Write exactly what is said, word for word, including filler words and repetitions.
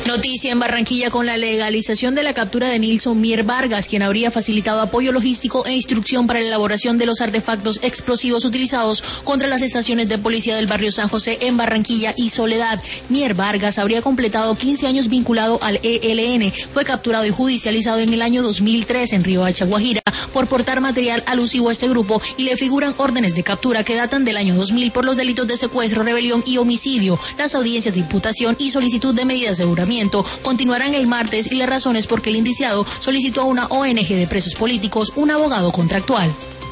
Noticia en Barranquilla con la legalización de la captura de Nilson Mier Vargas, quien habría facilitado apoyo logístico e instrucción para la elaboración de los artefactos explosivos utilizados contra las estaciones de policía del barrio San José en Barranquilla y Soledad. Mier Vargas habría completado quince años vinculado al E L N. Fue capturado y judicializado en el año dos mil tres en Riohacha, Guajira, por portar material alusivo a este grupo y le figuran órdenes de captura que datan del año dos mil por los delitos de secuestro, rebelión y homicidio. Las audiencias de imputación y solicitud de medida de aseguramiento continuarán el martes y las razones por qué el indiciado solicitó a una O N G de presos políticos un abogado contractual.